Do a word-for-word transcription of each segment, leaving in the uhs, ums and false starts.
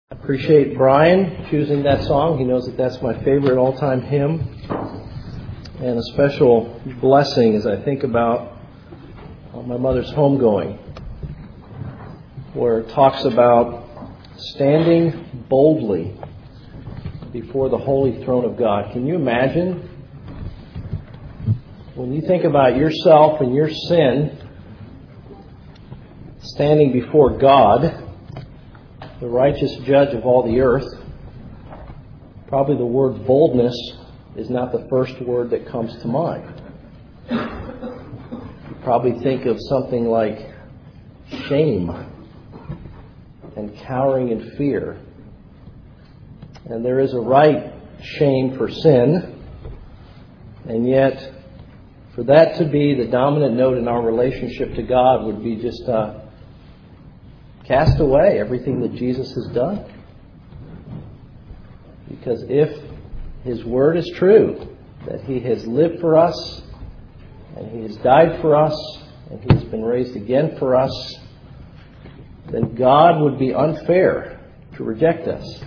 Appreciate Brian choosing that song. He knows that that's my favorite all-time hymn. And a special blessing as I think about my mother's homegoing, where it talks about standing boldly before the holy throne of God. Can you imagine? When you think about yourself and your sin, standing before God, the righteous judge of all the earth, probably the word boldness is not the first word that comes to mind. You probably think of something like shame and cowering in fear. And there is a right shame for sin, and yet for that to be the dominant note in our relationship to God would be just uh, cast away everything that Jesus has done. Because if His Word is true, that He has lived for us, and He has died for us, and He has been raised again for us, then God would be unfair to reject us.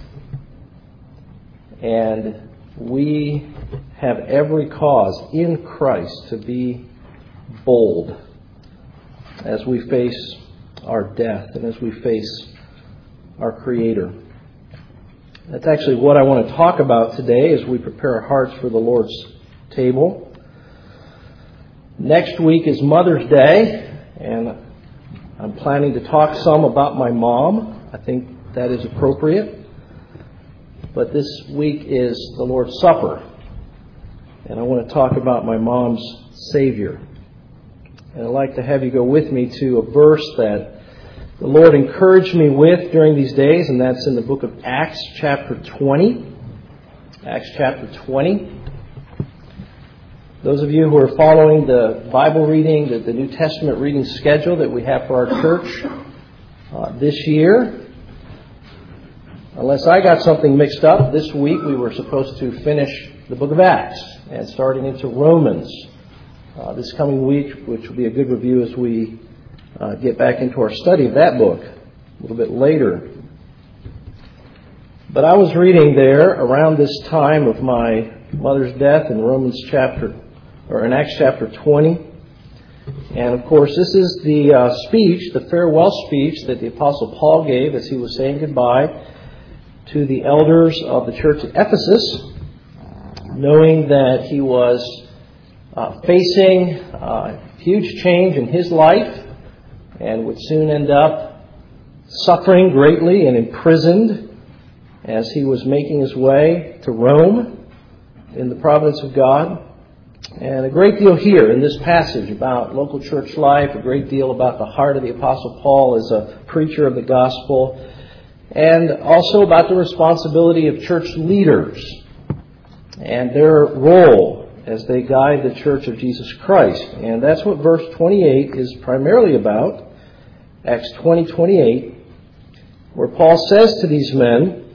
And we have every cause in Christ to be bold as we face our death and as we face our Creator. That's actually what I want to talk about today as we prepare our hearts for the Lord's table. Next week is Mother's Day, and I'm planning to talk some about my mom. I think that is appropriate. But this week is the Lord's Supper, and I want to talk about my mom's Savior. And I'd like to have you go with me to a verse that the Lord encouraged me with during these days, and that's in the book of Acts chapter twenty. Acts chapter twenty. Those of you who are following the Bible reading, the, the New Testament reading schedule that we have for our church uh, this year, unless I got something mixed up, this week we were supposed to finish the book of Acts and starting into Romans uh, this coming week, which will be a good review as we Uh, get back into our study of that book a little bit later. But I was reading there around this time of my mother's death in Romans chapter, or in Acts chapter twenty. And of course, this is the uh, speech, the farewell speech that the Apostle Paul gave as he was saying goodbye to the elders of the church at Ephesus, knowing that he was uh, facing a huge change in his life, and would soon end up suffering greatly and imprisoned as he was making his way to Rome in the providence of God. And a great deal here in this passage about local church life, a great deal about the heart of the Apostle Paul as a preacher of the gospel, and also about the responsibility of church leaders and their role as they guide the church of Jesus Christ. And that's what verse twenty-eight is primarily about. Acts twenty twenty-eight, where Paul says to these men,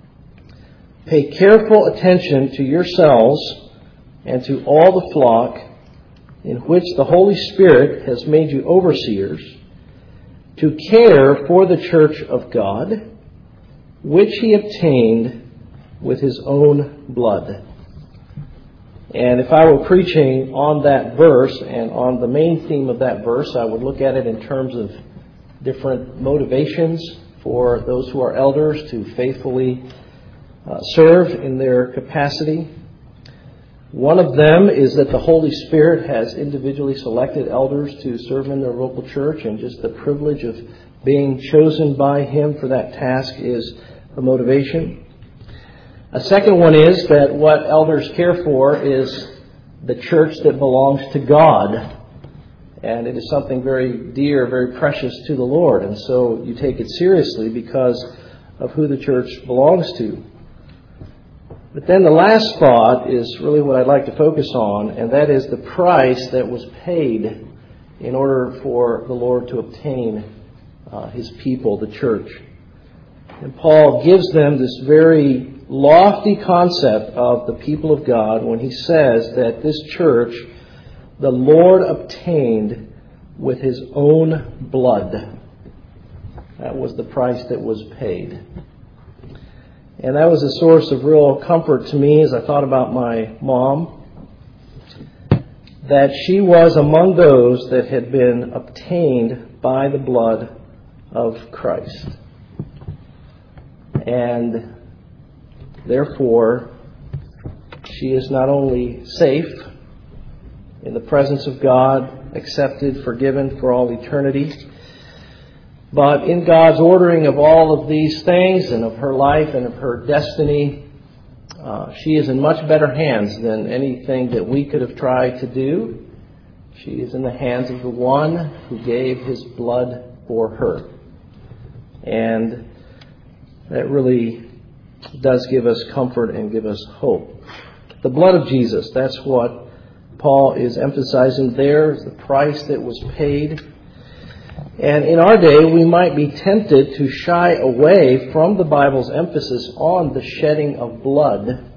"Pay careful attention to yourselves and to all the flock in which the Holy Spirit has made you overseers, to care for the church of God, which He obtained with His own blood." And if I were preaching on that verse and on the main theme of that verse, I would look at it in terms of different motivations for those who are elders to faithfully uh, serve in their capacity. One of them is that the Holy Spirit has individually selected elders to serve in their local church, and just the privilege of being chosen by Him for that task is a motivation. A second one is that what elders care for is the church that belongs to God. And it is something very dear, very precious to the Lord. And so you take it seriously because of who the church belongs to. But then the last thought is really what I'd like to focus on, and that is the price that was paid in order for the Lord to obtain uh, His people, the church. And Paul gives them this very lofty concept of the people of God when he says that this church the Lord obtained with His own blood. That was the price that was paid. And that was a source of real comfort to me as I thought about my mom, that she was among those that had been obtained by the blood of Christ. And therefore, she is not only safe in the presence of God, accepted, forgiven for all eternity, but in God's ordering of all of these things and of her life and of her destiny, uh, she is in much better hands than anything that we could have tried to do. She is in the hands of the one who gave his blood for her. And that really does give us comfort and give us hope. The blood of Jesus, that's what Paul is emphasizing there, is the price that was paid. And in our day, we might be tempted to shy away from the Bible's emphasis on the shedding of blood,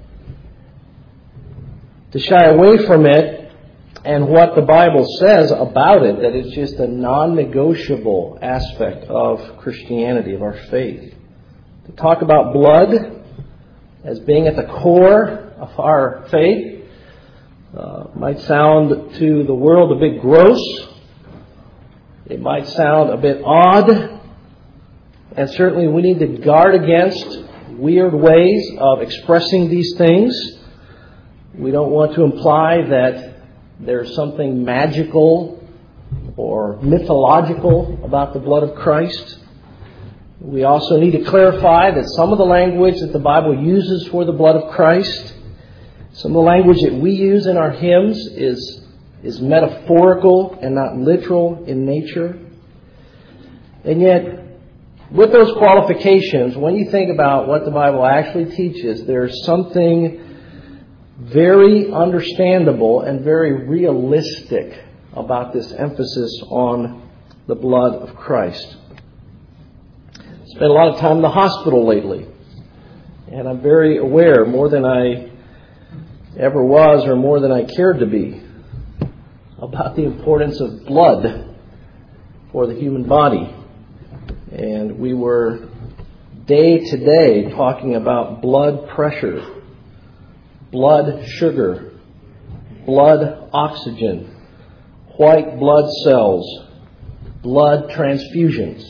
to shy away from it and what the Bible says about it, that it's just a non-negotiable aspect of Christianity, of our faith. To talk about blood as being at the core of our faith uh, might sound to the world a bit gross. It might sound a bit odd, and certainly we need to guard against weird ways of expressing these things. We don't want to imply that there's something magical or mythological about the blood of Christ. We also need to clarify that some of the language that the Bible uses for the blood of Christ, some of the language that we use in our hymns is is metaphorical and not literal in nature. And yet, with those qualifications, when you think about what the Bible actually teaches, there's something very understandable and very realistic about this emphasis on the blood of Christ. I spent a lot of time in the hospital lately, and I'm very aware, more than I ever was or more than I cared to be, about the importance of blood for the human body. And we were day to day talking about blood pressure, blood sugar, blood oxygen, white blood cells, blood transfusions.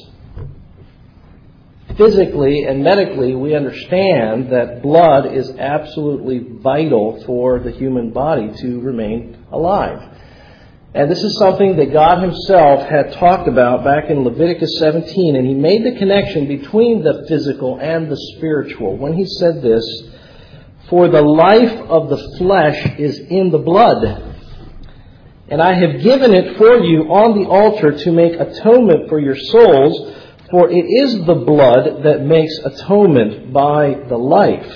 Physically and medically, we understand that blood is absolutely vital for the human body to remain alive. And this is something that God himself had talked about back in Leviticus seventeen, and he made the connection between the physical and the spiritual when he said this, "For the life of the flesh is in the blood, and I have given it for you on the altar to make atonement for your souls, for it is the blood that makes atonement by the life."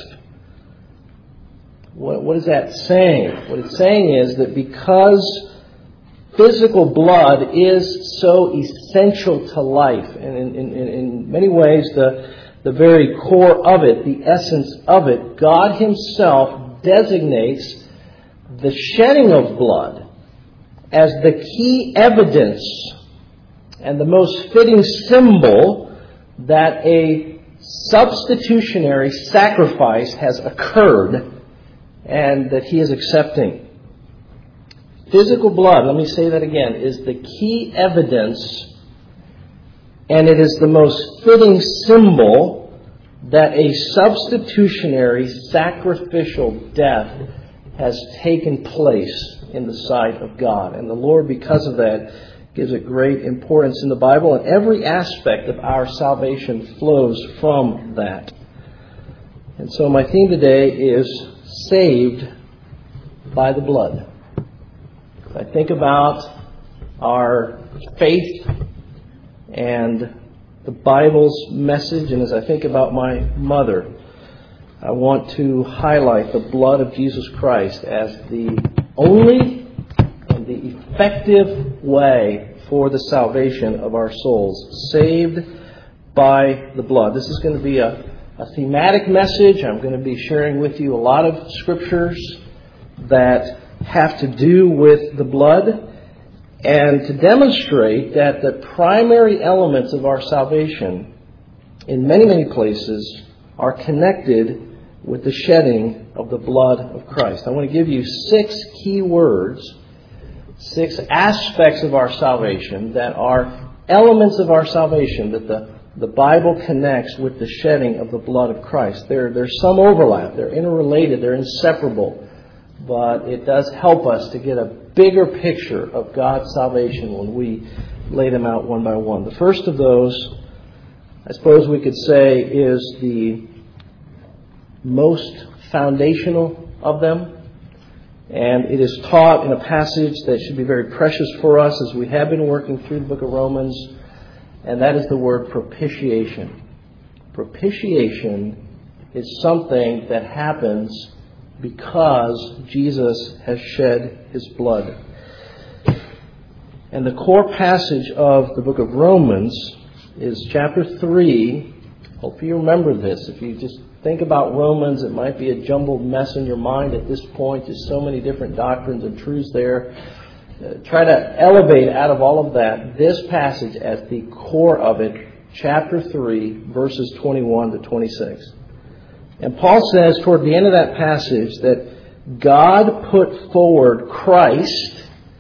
What, what is that saying? What it's saying is that because physical blood is so essential to life, and in, in, in many ways the, the very core of it, the essence of it, God himself designates the shedding of blood as the key evidence and the most fitting symbol that a substitutionary sacrifice has occurred and that he is accepting. Physical blood, let me say that again, is the key evidence, and it is the most fitting symbol that a substitutionary sacrificial death has taken place in the sight of God. And the Lord, because of that, gives it great importance in the Bible, and every aspect of our salvation flows from that. And so my theme today is saved by the blood. I think about our faith and the Bible's message, and as I think about my mother, I want to highlight the blood of Jesus Christ as the only and the effective way for the salvation of our souls, saved by the blood. This is going to be a, a thematic message. I'm going to be sharing with you a lot of scriptures that have to do with the blood, and to demonstrate that the primary elements of our salvation in many, many places are connected with the shedding of the blood of Christ. I want to give you six key words, six aspects of our salvation that are elements of our salvation that the, the Bible connects with the shedding of the blood of Christ. There, there's some overlap. They're interrelated. They're inseparable. But it does help us to get a bigger picture of God's salvation when we lay them out one by one. The first of those, I suppose we could say, is the most foundational of them. And it is taught in a passage that should be very precious for us as we have been working through the book of Romans. And that is the word propitiation. Propitiation is something that happens because Jesus has shed His blood. And the core passage of the book of Romans is chapter three. Hope you remember this. If you just think about Romans, it might be a jumbled mess in your mind at this point. There's so many different doctrines and truths there. Uh, try to elevate out of all of that this passage as the core of it, chapter three, verses twenty-one to twenty-six. And Paul says toward the end of that passage that God put forward Christ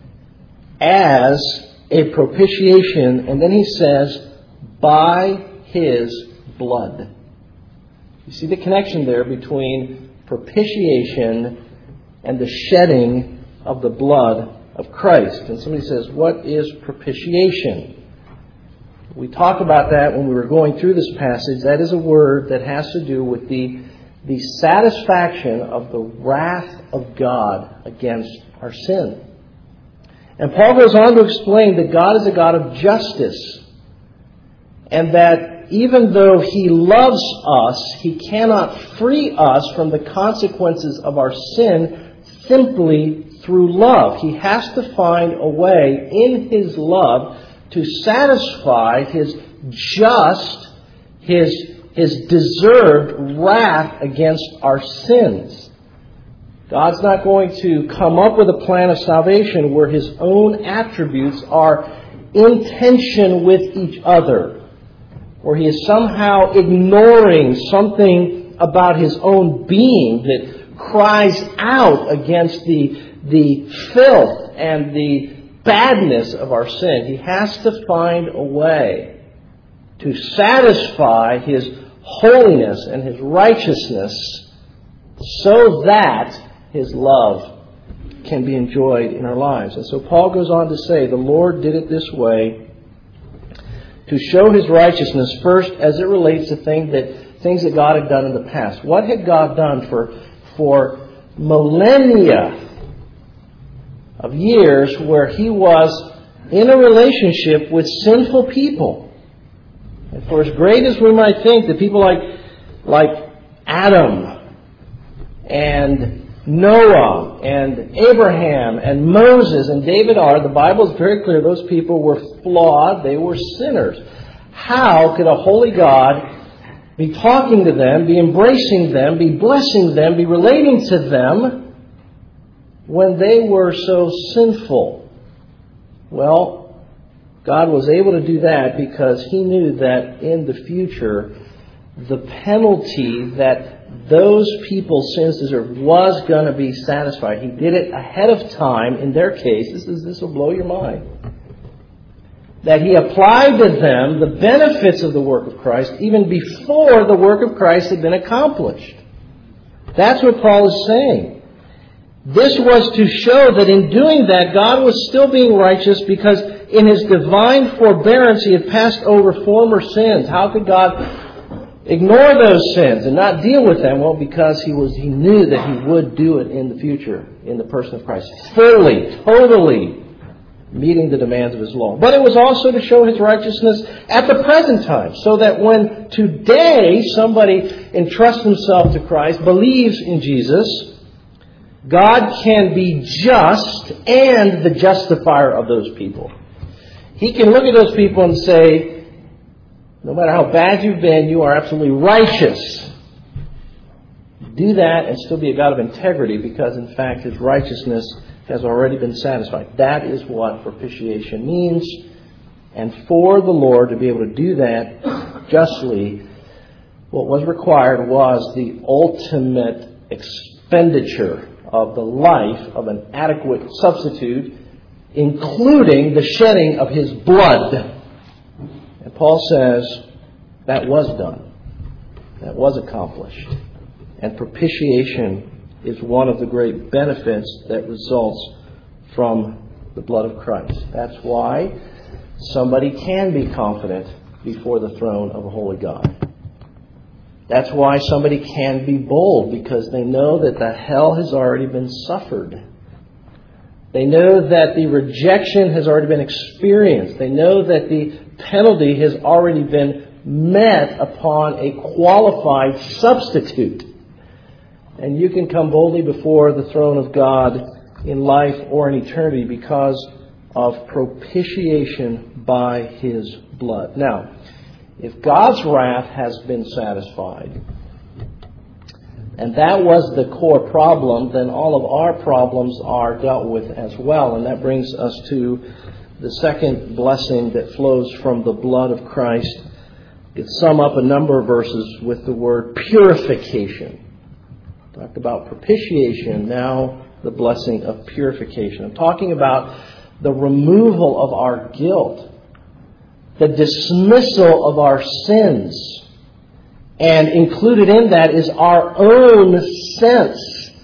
as a propitiation, and then he says, by His blood. You see the connection there between propitiation and the shedding of the blood of Christ. And somebody says, what is propitiation? We talked about that when we were going through this passage. That is a word that has to do with the, the satisfaction of the wrath of God against our sin. And Paul goes on to explain that God is a God of justice, and that even though He loves us, He cannot free us from the consequences of our sin simply through love. He has to find a way in His love to satisfy His just, His, His deserved wrath against our sins. God's not going to come up with a plan of salvation where His own attributes are in tension with each other, or He is somehow ignoring something about His own being that cries out against the, the filth and the badness of our sin. He has to find a way to satisfy His holiness and His righteousness so that His love can be enjoyed in our lives. And so Paul goes on to say the Lord did it this way to show His righteousness first as it relates to things that things that God had done in the past. What had God done for, for millennia of years where He was in a relationship with sinful people? And for as great as we might think that people like, like Adam and Noah and Abraham and Moses and David are, the Bible is very clear, those people were flawed, they were sinners. How could a holy God be talking to them, be embracing them, be blessing them, be relating to them when they were so sinful? Well, God was able to do that because He knew that in the future the penalty that those people's sins deserved was going to be satisfied. He did it ahead of time. In their case, this is this will blow your mind, that He applied to them the benefits of the work of Christ even before the work of Christ had been accomplished. That's what Paul is saying. This was to show that in doing that, God was still being righteous because in His divine forbearance He had passed over former sins. How could God ignore those sins and not deal with them? Well, because he was he knew that He would do it in the future in the person of Christ, fully, totally meeting the demands of His law. But it was also to show His righteousness at the present time, so that when today somebody entrusts himself to Christ, believes in Jesus, God can be just and the justifier of those people. He can look at those people and say, no matter how bad you've been, you are absolutely righteous. Do that and still be a God of integrity because, in fact, His righteousness has already been satisfied. That is what propitiation means. And for the Lord to be able to do that justly What was required was the ultimate expenditure of the life of an adequate substitute, including the shedding of his blood. And Paul says that was done. That was accomplished. And propitiation is one of the great benefits that results from the blood of Christ. That's why somebody can be confident before the throne of a holy God. That's why somebody can be bold, because they know that the hell has already been suffered. They know that the rejection has already been experienced. They know that the penalty has already been met upon a qualified substitute. And you can come boldly before the throne of God in life or in eternity because of propitiation by His blood. Now, if God's wrath has been satisfied, and that was the core problem, then all of our problems are dealt with as well. And that brings us to the second blessing that flows from the blood of Christ. It sum up a number of verses with the word purification. Talked about propitiation, now the blessing of purification. I'm talking about the removal of our guilt, the dismissal of our sins. And included in that is our own sense,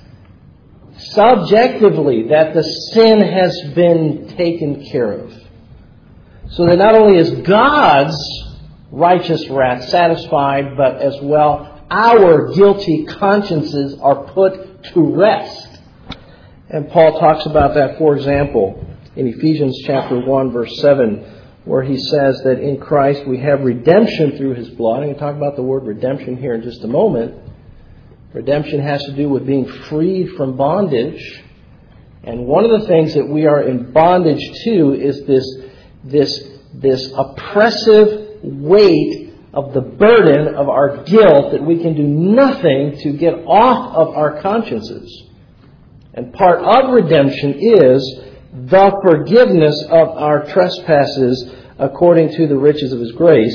subjectively, that the sin has been taken care of. So that not only is God's righteous wrath satisfied, but as well our guilty consciences are put to rest. And Paul talks about that, for example, in Ephesians chapter one, verse seven, where he says that in Christ we have redemption through His blood. And we talk about the word redemption here in just a moment. Redemption has to do with being freed from bondage. And one of the things that we are in bondage to is this, this, this oppressive weight of the burden of our guilt that we can do nothing to get off of our consciences. And part of redemption is the forgiveness of our trespasses according to the riches of His grace.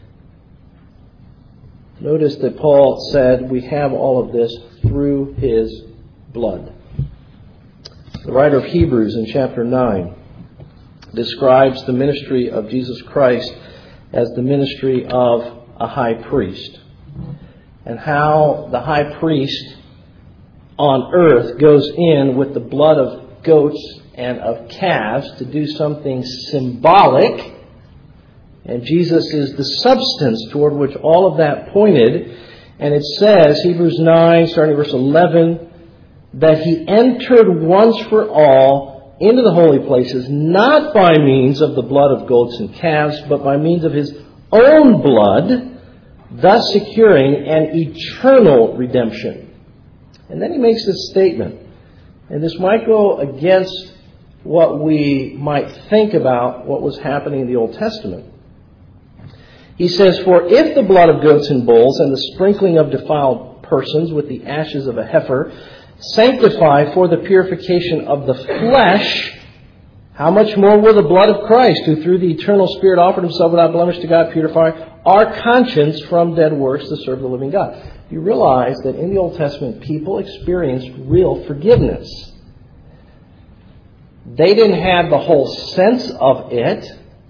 Notice that Paul said we have all of this through His blood. The writer of Hebrews in chapter nine describes the ministry of Jesus Christ as the ministry of a high priest, and how the high priest on earth goes in with the blood of goats and of calves to do something symbolic, and Jesus is the substance toward which all of that pointed. And it says, Hebrews nine, starting verse eleven, that He entered once for all into the holy places, not by means of the blood of goats and calves, but by means of His own blood, thus securing an eternal redemption. And then he makes this statement, and this might go against what we might think about what was happening in the Old Testament. He says, "For if the blood of goats and bulls and the sprinkling of defiled persons with the ashes of a heifer sanctify for the purification of the flesh, how much more will the blood of Christ, who through the eternal Spirit offered Himself without blemish to God, purify our conscience from dead works to serve the living God?" You realize that in the Old Testament, people experienced real forgiveness. They didn't have the whole sense of it.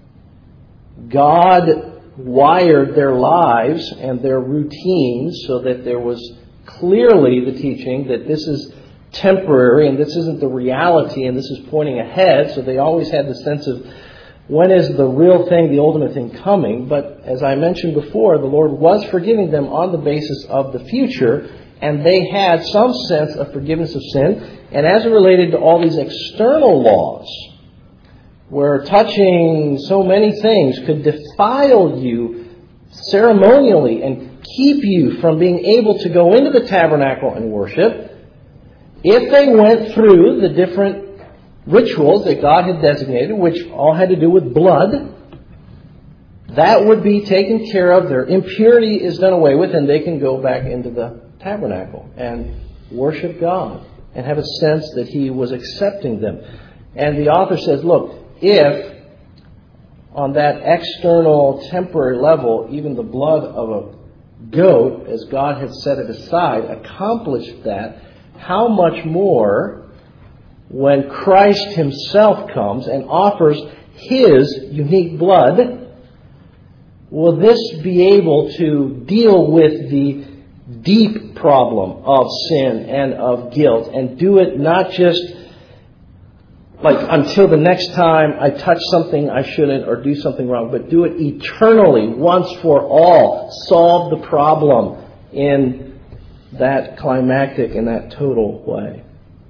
God wired their lives and their routines so that there was clearly the teaching that this is temporary and this isn't the reality and this is pointing ahead. So they always had the sense of when is the real thing, the ultimate thing coming. But as I mentioned before, the Lord was forgiving them on the basis of the future, and they had some sense of forgiveness of sin. And as it related to all these external laws, where touching so many things could defile you ceremonially and keep you from being able to go into the tabernacle and worship, if they went through the different rituals that God had designated, which all had to do with blood, that would be taken care of. Their impurity is done away with, and they can go back into the tabernacle and worship God and have a sense that He was accepting them. And the author says, look, if on that external, temporary level, even the blood of a goat, as God had set it aside, accomplished that, how much more when Christ himself comes and offers his unique blood, will this be able to deal with the deep problem of sin and of guilt, and do it not just like until the next time I touch something I shouldn't or do something wrong, but do it eternally, once for all, solve the problem in that climactic and that total way.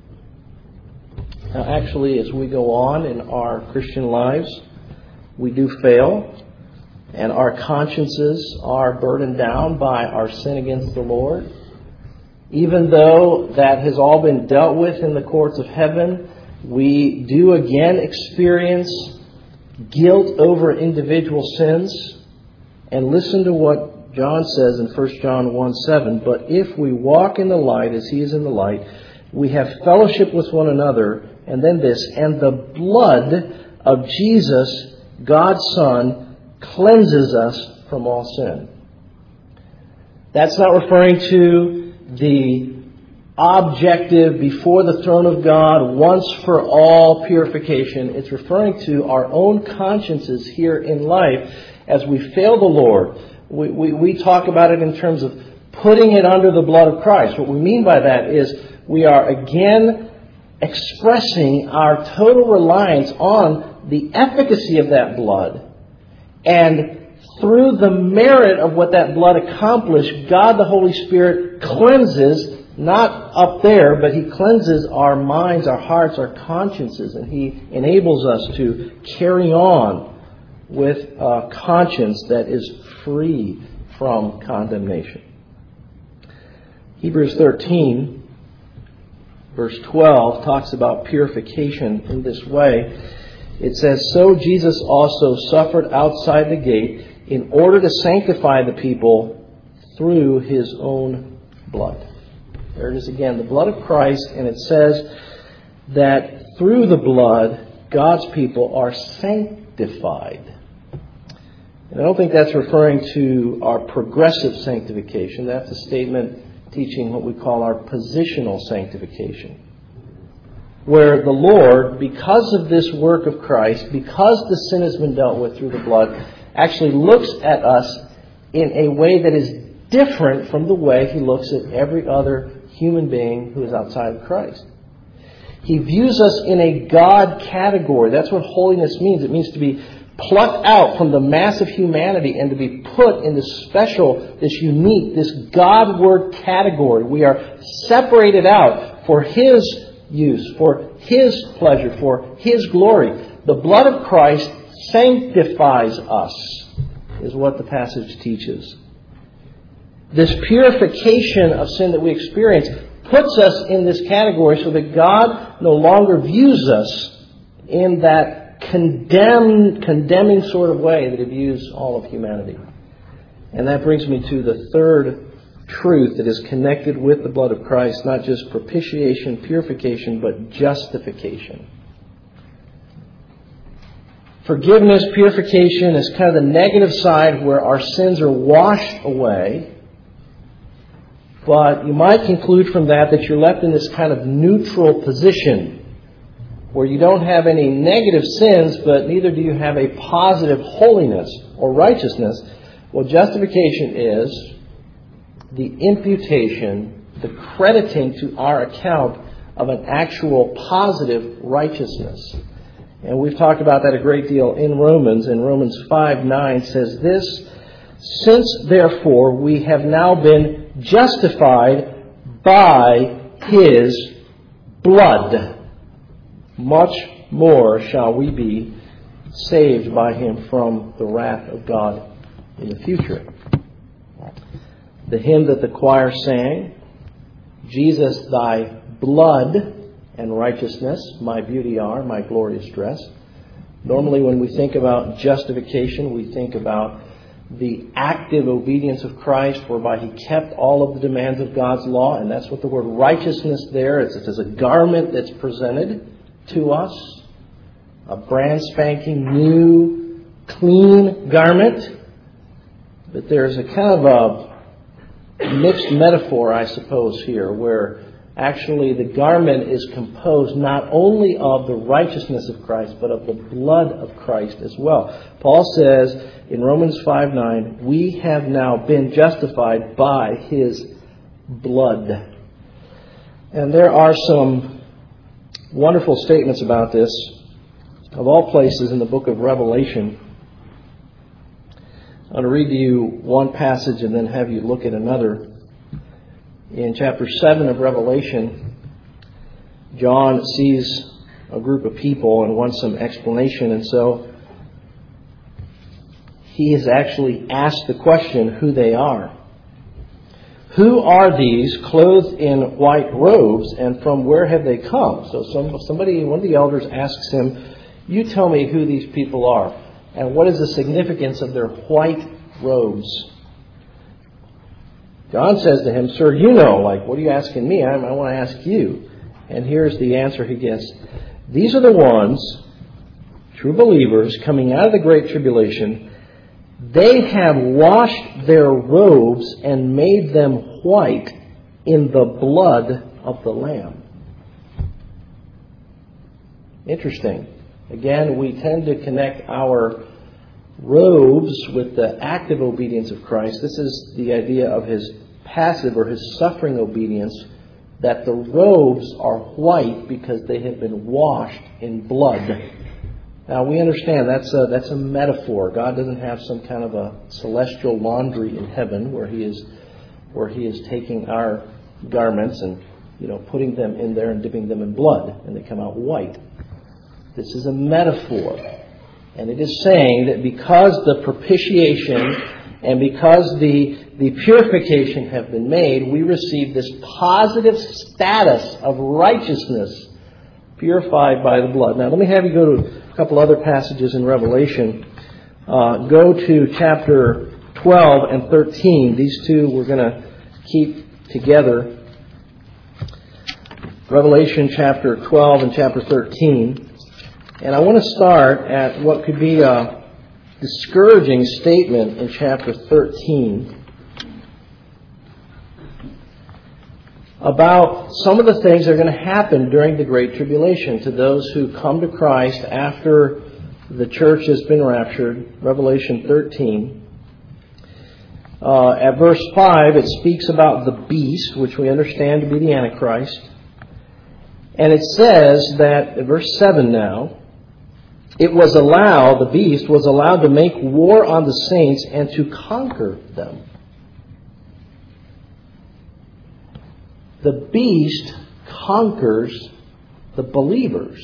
Now, actually, as we go on in our Christian lives, we do fail, and our consciences are burdened down by our sin against the Lord. Even though that has all been dealt with in the courts of heaven, we do again experience guilt over individual sins. And listen to what John says in First John one seven. But if we walk in the light as he is in the light, we have fellowship with one another. And then this, and the blood of Jesus, God's Son, cleanses us from all sin. That's not referring to the objective, before the throne of God, once for all purification. It's referring to our own consciences here in life as we fail the Lord. We, we, we talk about it in terms of putting it under the blood of Christ. What we mean by that is we are again expressing our total reliance on the efficacy of that blood. And through the merit of what that blood accomplished, God the Holy Spirit cleanses, not up there, but he cleanses our minds, our hearts, our consciences, and he enables us to carry on with a conscience that is free from condemnation. Hebrews thirteen, verse twelve, talks about purification in this way. It says, "So Jesus also suffered outside the gate in order to sanctify the people through his own blood." There it is again, the blood of Christ, and it says that through the blood, God's people are sanctified. And I don't think that's referring to our progressive sanctification. That's a statement teaching what we call our positional sanctification, where the Lord, because of this work of Christ, because the sin has been dealt with through the blood, actually looks at us in a way that is different from the way he looks at every other human being who is outside of Christ. He views us in a God category. That's what holiness means. It means to be plucked out from the mass of humanity and to be put in this special, this unique, this Godward category. We are separated out for his use, for his pleasure, for his glory. The blood of Christ sanctifies us, is what the passage teaches. This purification of sin that we experience puts us in this category so that God no longer views us in that condemned, condemning sort of way that he views all of humanity. And that brings me to the third truth that is connected with the blood of Christ, not just propitiation, purification, but justification. Forgiveness, purification is kind of the negative side where our sins are washed away. But you might conclude from that that you're left in this kind of neutral position where you don't have any negative sins, but neither do you have a positive holiness or righteousness. Well, justification is the imputation, the crediting to our account of an actual positive righteousness. And we've talked about that a great deal in Romans. And Romans five nine says this, "Since therefore we have now been justified by his blood, much more shall we be saved by him from the wrath of God in the future." The hymn that the choir sang, "Jesus, thy blood and righteousness, my beauty are, my glorious dress." Normally when we think about justification, we think about the active obedience of Christ, whereby he kept all of the demands of God's law. And that's what the word righteousness there is. It's a garment that's presented to us. A brand spanking new, clean garment. But there's a kind of a mixed metaphor, I suppose, here, where actually the garment is composed not only of the righteousness of Christ, but of the blood of Christ as well. Paul says in Romans five nine, we have now been justified by His blood. And there are some wonderful statements about this, of all places in the book of Revelation. I'm going to read to you one passage and then have you look at another. In chapter seven of Revelation, John sees a group of people and wants some explanation, and so he has actually asked the question who they are. Who are these clothed in white robes, and from where have they come? So some, somebody, one of the elders asks him, you tell me who these people are, and what is the significance of their white robes? John says to him, sir, you know, like, what are you asking me? I, I want to ask you. And here's the answer he gets. These are the ones, true believers, coming out of the Great Tribulation. They have washed their robes and made them white in the blood of the Lamb. Interesting. Again, we tend to connect our robes with the active obedience of Christ. This is the idea of His passive or His suffering obedience, that the robes are white because they have been washed in blood. Now we understand that's a, that's a metaphor. God doesn't have some kind of a celestial laundry in heaven where He is where He is taking our garments and, you know, putting them in there and dipping them in blood and they come out white. This is a metaphor. And it is saying that because the propitiation and because the, the purification have been made, we receive this positive status of righteousness purified by the blood. Now, let me have you go to a couple other passages in Revelation. Uh, go to chapter twelve and thirteen. These two we're going to keep together. Revelation chapter twelve and chapter thirteen. And I want to start at what could be a discouraging statement in chapter thirteen about some of the things that are going to happen during the Great Tribulation to those who come to Christ after the church has been raptured. Revelation thirteen. Uh, at verse five, it speaks about the beast, which we understand to be the Antichrist. And it says that, at verse seven now, it was allowed, the beast was allowed to make war on the saints and to conquer them. The beast conquers the believers.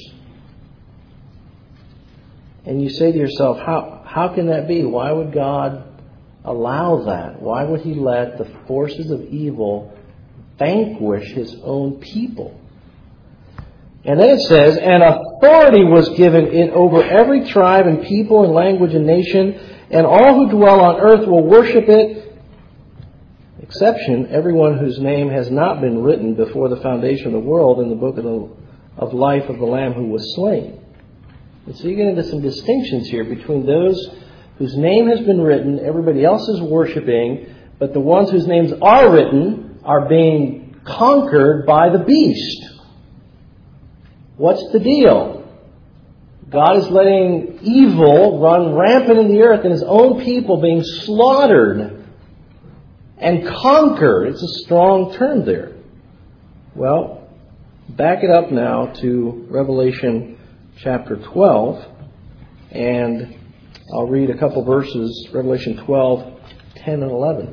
And you say to yourself, how, how can that be? Why would God allow that? Why would He let the forces of evil vanquish His own people? And then it says, and authority was given it over every tribe and people and language and nation, and all who dwell on earth will worship it, exception everyone whose name has not been written before the foundation of the world in the book of, the, of life of the Lamb who was slain. And so you get into some distinctions here between those whose name has been written, everybody else is worshiping, but the ones whose names are written are being conquered by the beast. What's the deal? God is letting evil run rampant in the earth and His own people being slaughtered and conquered. It's a strong term there. Well, back it up now to Revelation chapter twelve, and I'll read a couple verses, Revelation twelve, ten and eleven.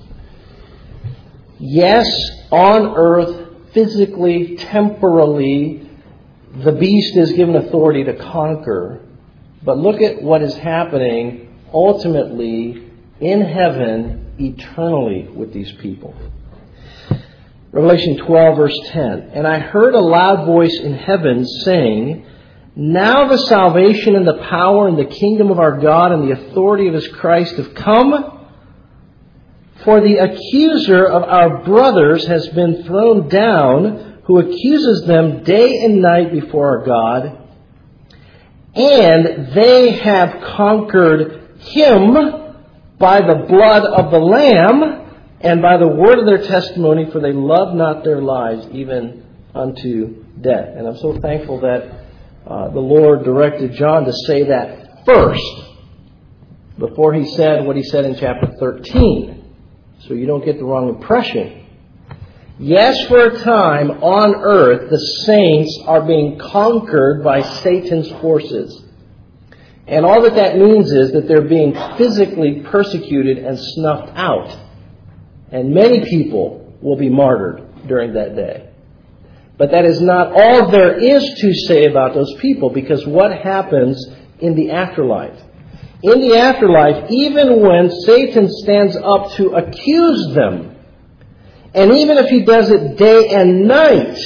Yes, on earth, physically, temporally, the beast is given authority to conquer. But look at what is happening ultimately in heaven, eternally with these people. Revelation twelve, verse ten. And I heard a loud voice in heaven saying, now the salvation and the power and the kingdom of our God and the authority of His Christ have come. For the accuser of our brothers has been thrown down, who accuses them day and night before our God. And they have conquered Him by the blood of the Lamb and by the word of their testimony, for they love not their lives even unto death. And I'm so thankful that uh, the Lord directed John to say that first, before he said what he said in chapter thirteen, so you don't get the wrong impression. Yes, for a time on earth, the saints are being conquered by Satan's forces. And all that that means is that they're being physically persecuted and snuffed out. And many people will be martyred during that day. But that is not all there is to say about those people, because what happens in the afterlife? In the afterlife, even when Satan stands up to accuse them, and even if he does it day and night,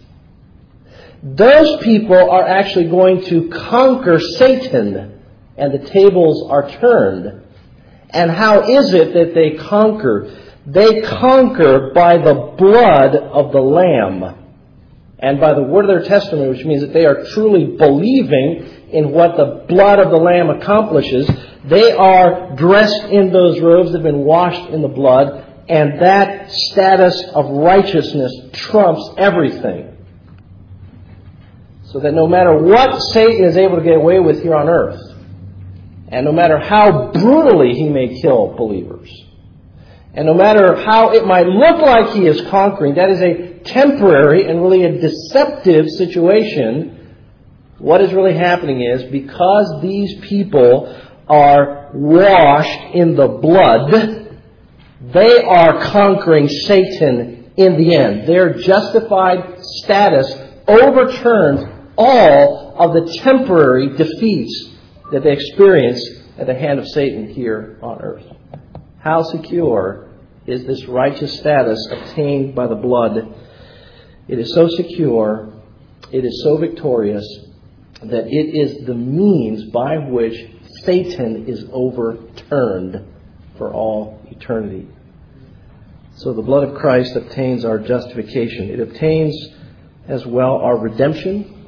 those people are actually going to conquer Satan, and the tables are turned. And how is it that they conquer? They conquer by the blood of the Lamb and by the word of their testimony, which means that they are truly believing in what the blood of the Lamb accomplishes. They are dressed in those robes that have been washed in the blood, and that status of righteousness trumps everything. So that no matter what Satan is able to get away with here on earth, and no matter how brutally he may kill believers, and no matter how it might look like he is conquering, that is a temporary and really a deceptive situation. What is really happening is, because these people are washed in the blood, they are conquering Satan in the end. Their justified status overturns all of the temporary defeats that they experience at the hand of Satan here on earth. How secure is this righteous status obtained by the blood? It is so secure, it is so victorious, that it is the means by which Satan is overturned for all eternity. So the blood of Christ obtains our justification. It obtains as well our redemption,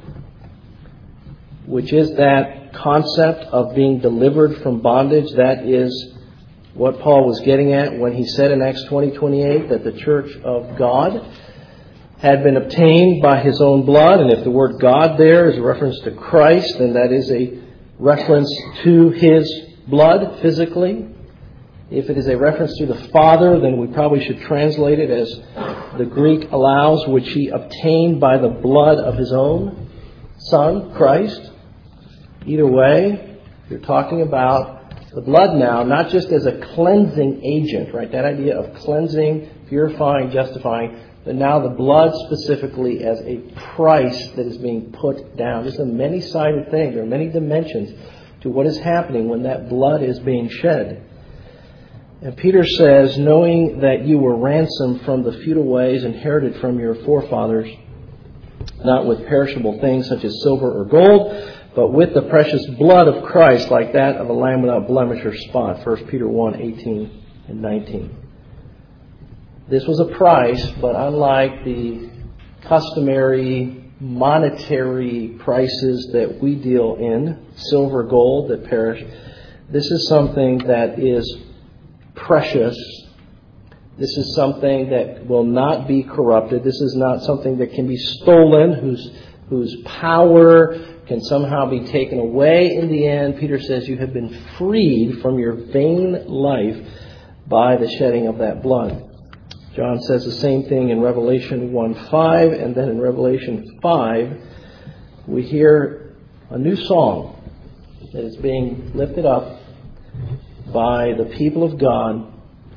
which is that concept of being delivered from bondage. That is what Paul was getting at when he said in Acts twenty twenty-eight that the church of God had been obtained by his own blood. And if the word God there is a reference to Christ, then that is a reference to his blood physically. If it is a reference to the Father, then we probably should translate it as the Greek allows, which he obtained by the blood of his own Son, Christ. Either way, you're talking about the blood now, not just as a cleansing agent, right? That idea of cleansing, purifying, justifying, but now the blood specifically as a price that is being put down. It's a many-sided thing. There are many dimensions to what is happening when that blood is being shed. And Peter says, knowing that you were ransomed from the futile ways inherited from your forefathers, not with perishable things such as silver or gold, but with the precious blood of Christ, like that of a lamb without blemish or spot. First Peter one, eighteen and nineteen. This was a price, but unlike the customary monetary prices that we deal in, silver, gold that perish, this is something that is precious. This is something that will not be corrupted. This is not something that can be stolen, whose whose power can somehow be taken away in the end. Peter says you have been freed from your vain life by the shedding of that blood. John says the same thing in Revelation one five, and then in Revelation five we hear a new song that is being lifted up by the people of God,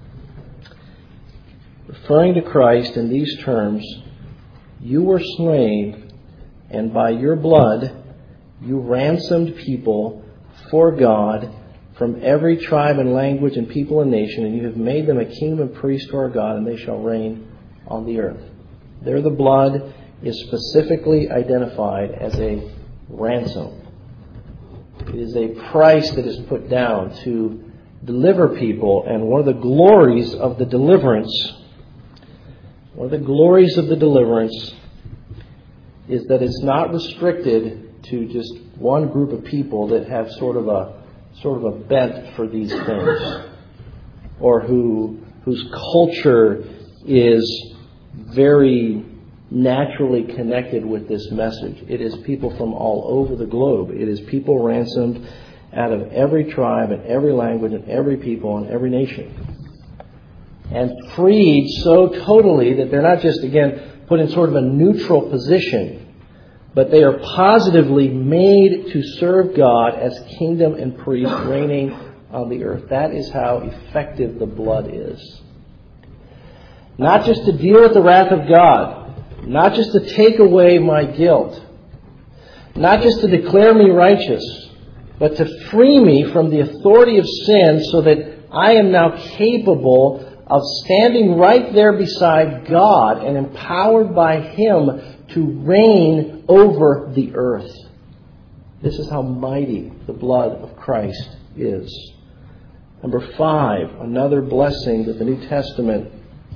referring to Christ in these terms: you were slain, and by your blood you ransomed people for God from every tribe and language and people and nation, and you have made them a kingdom and priests to our God, and they shall reign on the earth. There the blood is specifically identified as a ransom. It is a price that is put down to deliver people, and one of the glories of the deliverance, one of the glories of the deliverance is that it's not restricted to just one group of people that have sort of a sort of a bent for these things, or who whose culture is very naturally connected with this message. It is people from all over the globe. It is people ransomed out of every tribe and every language and every people and every nation. And freed so totally that they're not just, again, put in sort of a neutral position, but they are positively made to serve God as kingdom and priest reigning on the earth. That is how effective the blood is. Not just to deal with the wrath of God, not just to take away my guilt, not just to declare me righteous, but to free me from the authority of sin so that I am now capable of standing right there beside God and empowered by Him to reign over the earth. This is how mighty the blood of Christ is. Number five, another blessing that the New Testament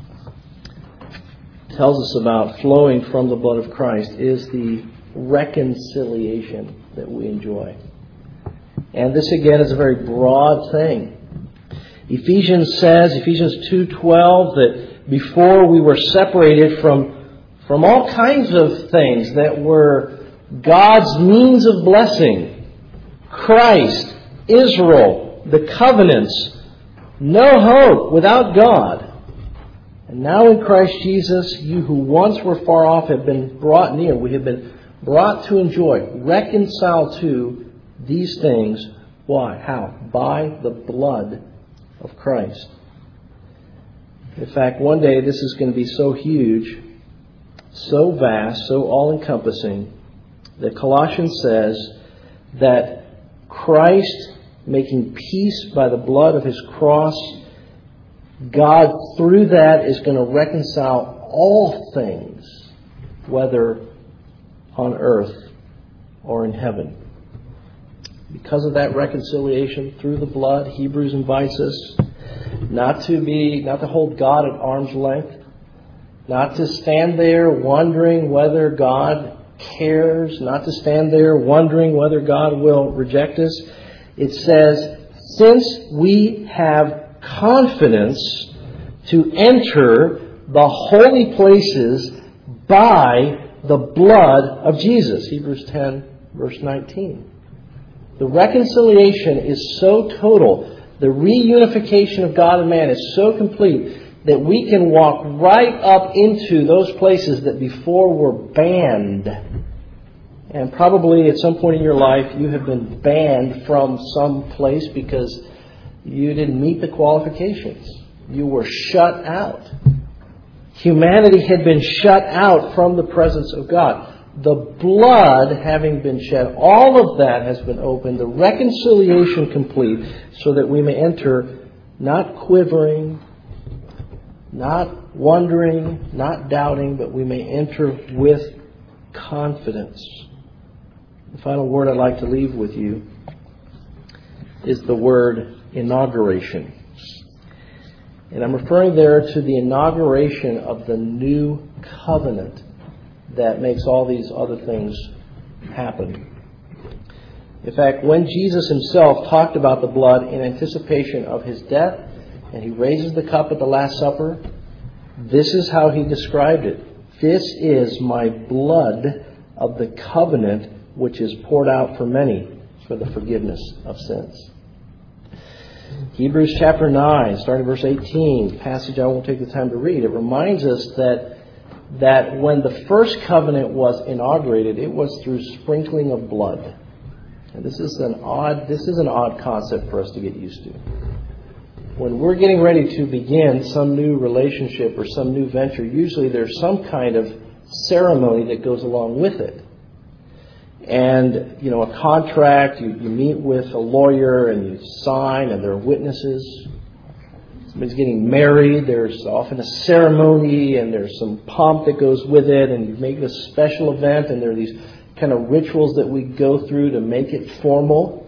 tells us about flowing from the blood of Christ is the reconciliation that we enjoy. And this again is a very broad thing. Ephesians says, Ephesians two twelve, that before we were separated from, from all kinds of things that were God's means of blessing, Christ, Israel, the covenants, no hope without God. And now in Christ Jesus, you who once were far off have been brought near. We have been brought to enjoy, reconciled to these things. Why? How? By the blood of Christ. In fact, one day this is going to be so huge, so vast, so all-encompassing, that Colossians says that Christ, making peace by the blood of His cross, God, through that, is going to reconcile all things, whether on earth or in heaven. Because of that reconciliation through the blood, Hebrews invites us not to be, not to hold God at arm's length, not to stand there wondering whether God cares, not to stand there wondering whether God will reject us. It says, since we have confidence to enter the holy places by the blood of Jesus. Hebrews ten, verse nineteen. The reconciliation is so total, the reunification of God and man is so complete that we can walk right up into those places that before were banned. And probably at some point in your life you have been banned from some place because you didn't meet the qualifications. You were shut out. Humanity had been shut out from the presence of God. The blood having been shed, all of that has been opened, the reconciliation complete, so that we may enter not quivering, not wondering, not doubting, but we may enter with confidence. The final word I'd like to leave with you is the word inauguration. And I'm referring there to the inauguration of the new covenant that makes all these other things happen. In fact, when Jesus Himself talked about the blood in anticipation of His death, and He raises the cup at the Last Supper, this is how He described it. This is my blood of the covenant which is poured out for many for the forgiveness of sins. Hebrews chapter nine, starting verse eighteen, passage I won't take the time to read. It reminds us that that when the first covenant was inaugurated, it was through sprinkling of blood. And this is an odd this is an odd concept for us to get used to. When we're getting ready to begin some new relationship or some new venture, usually there's some kind of ceremony that goes along with it. And, you know, a contract, you, you meet with a lawyer and you sign, and there are witnesses. Somebody's getting married, there's often a ceremony and there's some pomp that goes with it, and you make it a special event, and there are these kind of rituals that we go through to make it formal.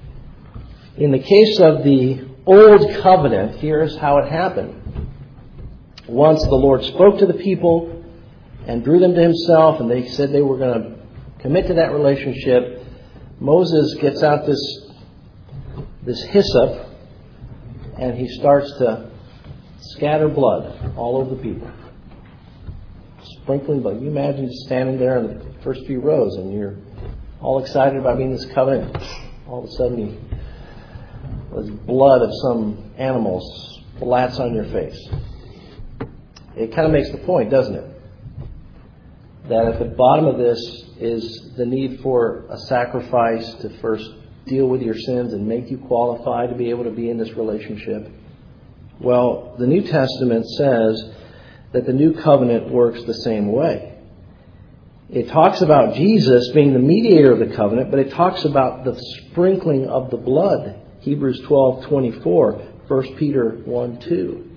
In the case of the Old Covenant, here's how it happened. Once the Lord spoke to the people and drew them to Himself, and they said they were going to commit to that relationship, Moses gets out this, this hyssop, and he starts to scatter blood all over the people. Sprinkling blood. You imagine standing there in the first few rows and you're all excited about being in this covenant. All of a sudden, you, there's blood of some animal splats on your face. It kind of makes the point, doesn't it? That at the bottom of this is the need for a sacrifice to first deal with your sins and make you qualified to be able to be in this relationship. Well, the New Testament says that the new covenant works the same way. It talks about Jesus being the mediator of the covenant, but it talks about the sprinkling of the blood. Hebrews twelve twenty-four, First Peter one two.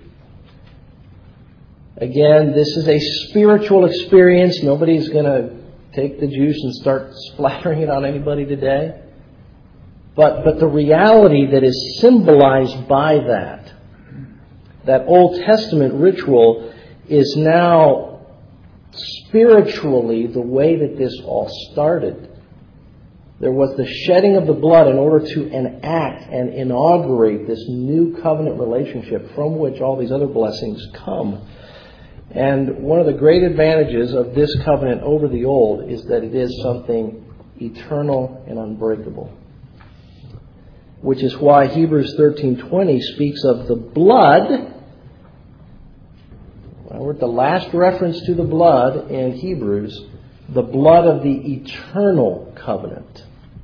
Again, this is a spiritual experience. Nobody's going to take the juice and start splattering it on anybody today. But, but the reality that is symbolized by that, that Old Testament ritual, is now spiritually the way that this all started. There was the shedding of the blood in order to enact and inaugurate this new covenant relationship from which all these other blessings come. And one of the great advantages of this covenant over the old is that it is something eternal and unbreakable. Which is why Hebrews thirteen twenty speaks of the blood. Well, we're at the last reference to the blood in Hebrews, the blood of the eternal covenant.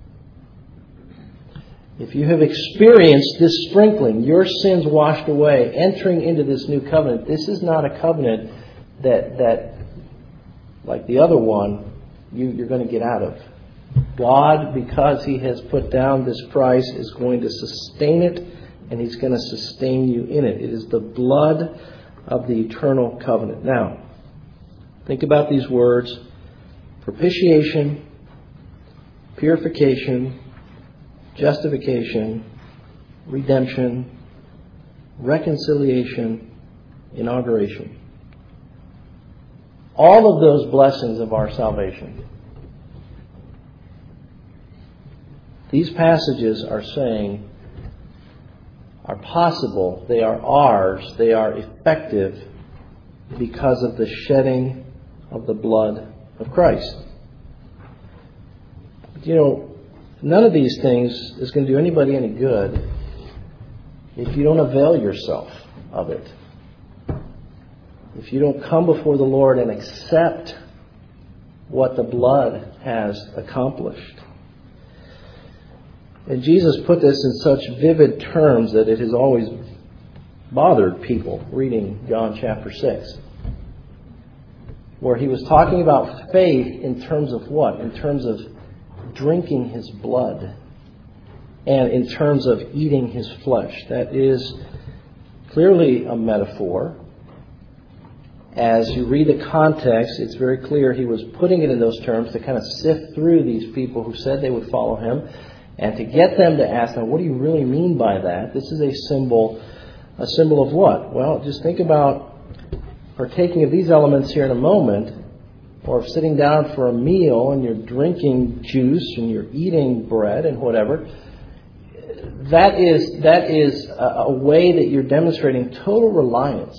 If you have experienced this sprinkling, your sins washed away, entering into this new covenant, this is not a covenant that, that like the other one, you, you're going to get out of. God, because He has put down this price, is going to sustain it, and He's going to sustain you in it. It is the blood of the eternal covenant. Now, think about these words: propitiation, purification, justification, redemption, reconciliation, inauguration. All of those blessings of our salvation. These passages are saying are possible, they are ours, they are effective because of the shedding of the blood of Christ. But, you know, none of these things is going to do anybody any good if you don't avail yourself of it. If you don't come before the Lord and accept what the blood has accomplished. And Jesus put this in such vivid terms that it has always bothered people reading John chapter six. Where He was talking about faith in terms of what? In terms of drinking His blood. And in terms of eating His flesh. That is clearly a metaphor. As you read the context, it's very clear He was putting it in those terms to kind of sift through these people who said they would follow Him. And to get them to ask them, what do you really mean by that? This is a symbol, a symbol of what? Well, just think about partaking of these elements here in a moment, or sitting down for a meal and you're drinking juice and you're eating bread and whatever. That is, that is a, a way that you're demonstrating total reliance.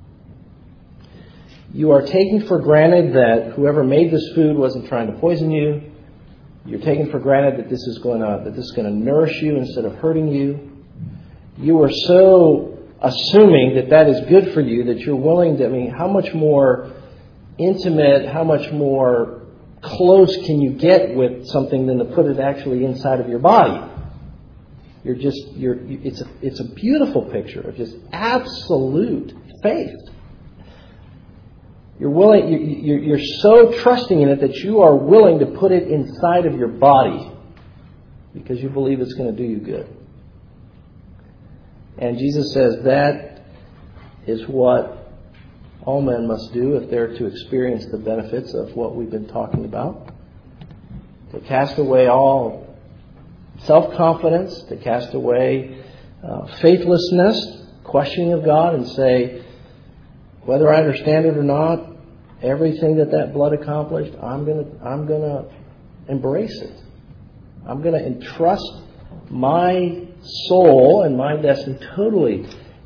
You are taking for granted that whoever made this food wasn't trying to poison you. You're taking for granted that this is going to that this is going to nourish you instead of hurting you. You are so assuming that that is good for you that you're willing to. I mean, how much more intimate, how much more close can you get with something than to put it actually inside of your body? You're just you're. It's a it's a beautiful picture of just absolute faith. You're willing. You're, you're so trusting in it that you are willing to put it inside of your body because you believe it's going to do you good. And Jesus says that is what all men must do if they're to experience the benefits of what we've been talking about. To cast away all self-confidence, to cast away uh, faithlessness, questioning of God, and say, whether I understand it or not, everything that that blood accomplished, I'm gonna, I'm gonna embrace it. I'm gonna entrust my soul and my destiny totally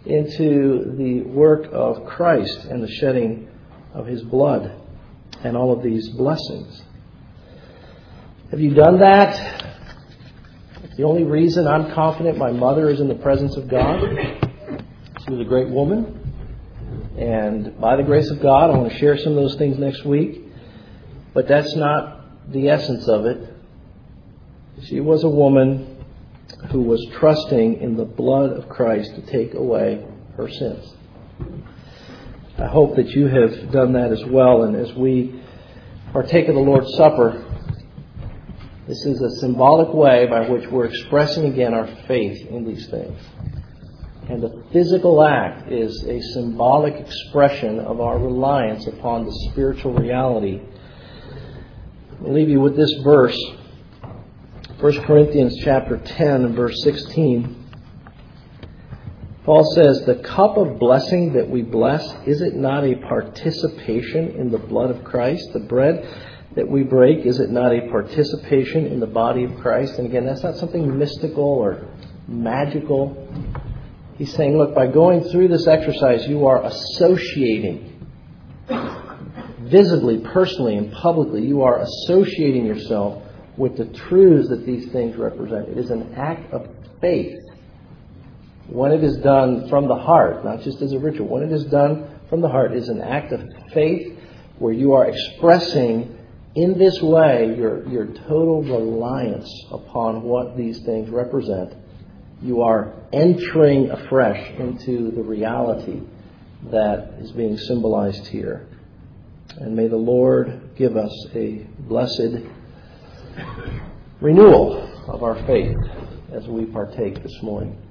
into the work of Christ and the shedding of His blood and all of these blessings. Have you done that? The only reason I'm confident my mother is in the presence of God, she was a great woman. And by the grace of God, I want to share some of those things next week. But that's not the essence of it. She was a woman who was trusting in the blood of Christ to take away her sins. I hope that you have done that as well. And as we partake of the Lord's Supper, this is a symbolic way by which we're expressing again our faith in these things. And the physical act is a symbolic expression of our reliance upon the spiritual reality. I'll leave you with this verse, First Corinthians chapter ten and verse sixteen. Paul says, "The cup of blessing that we bless, is it not a participation in the blood of Christ? The bread that we break, is it not a participation in the body of Christ?" And again, that's not something mystical or magical. He's saying, look, by going through this exercise, you are associating visibly, personally, and publicly. You are associating yourself with the truths that these things represent. It is an act of faith when it is done from the heart, not just as a ritual. When it is done from the heart, it is an act of faith where you are expressing in this way your, your total reliance upon what these things represent. You are entering afresh into the reality that is being symbolized here. And may the Lord give us a blessed renewal of our faith as we partake this morning.